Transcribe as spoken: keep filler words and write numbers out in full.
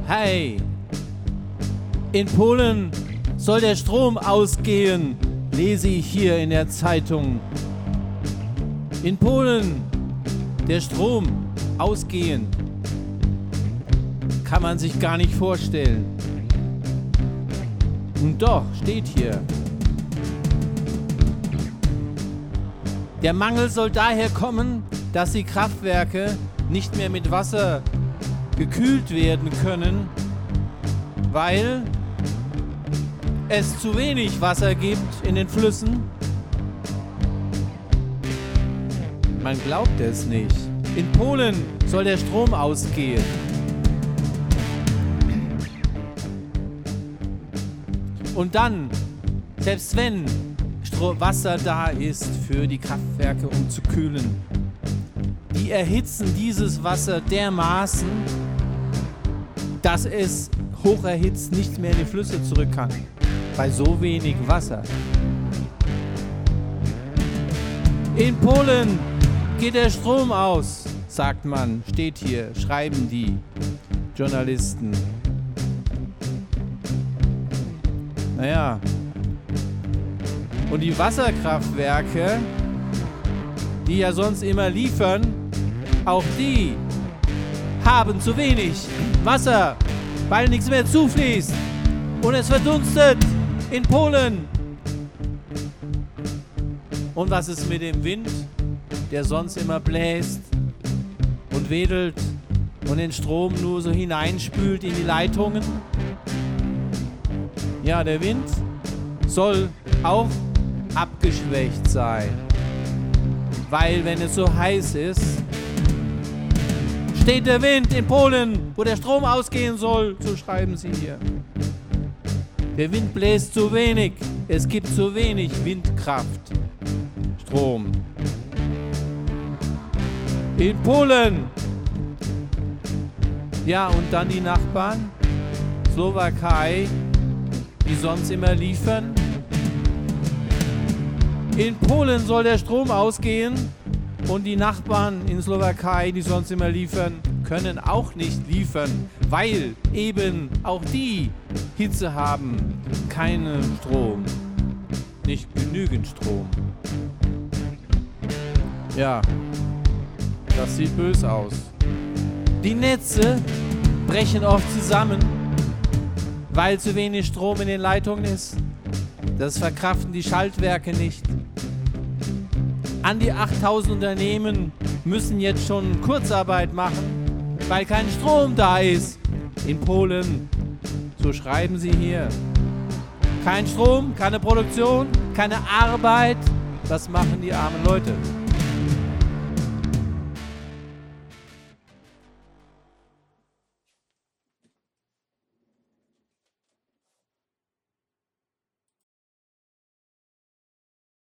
Hey, in Polen soll der Strom ausgehen, lese ich hier in der Zeitung. In Polen der Strom ausgehen, kann man sich gar nicht vorstellen. Und doch steht hier. Der Mangel soll daher kommen, dass die Kraftwerke nicht mehr mit Wasser gekühlt werden können, weil es zu wenig Wasser gibt in den Flüssen. Man glaubt es nicht. In Polen soll der Strom ausgehen. Und dann, selbst wenn Stro- Wasser da ist für die Kraftwerke, um zu kühlen, die erhitzen dieses Wasser dermaßen, dass es hoch erhitzt nicht mehr in die Flüsse zurück kann. Bei so wenig Wasser. In Polen geht der Strom aus, sagt man, steht hier, schreiben die Journalisten. Naja. Und die Wasserkraftwerke, die ja sonst immer liefern, auch die haben zu wenig Wasser, weil nichts mehr zufließt. Und es verdunstet in Polen. Und was ist mit dem Wind, der sonst immer bläst und wedelt und den Strom nur so hineinspült in die Leitungen? Ja, der Wind soll auch abgeschwächt sein, weil wenn es so heiß ist, steht der Wind in Polen, wo der Strom ausgehen soll, so schreiben sie hier. Der Wind bläst zu wenig, es gibt zu wenig Windkraft, Strom. In Polen. Ja, und dann die Nachbarn, Slowakei, die sonst immer liefern. In Polen soll der Strom ausgehen und die Nachbarn in Slowakei, die sonst immer liefern, können auch nicht liefern, weil eben auch die Hitze haben, keinen Strom, nicht genügend Strom. Ja, das sieht böse aus. Die Netze brechen oft zusammen, weil zu wenig Strom in den Leitungen ist. Das verkraften die Schaltwerke nicht. An die achttausend Unternehmen müssen jetzt schon Kurzarbeit machen, weil kein Strom da ist. In Polen, so schreiben sie hier. Kein Strom, keine Produktion, keine Arbeit. Was machen die armen Leute?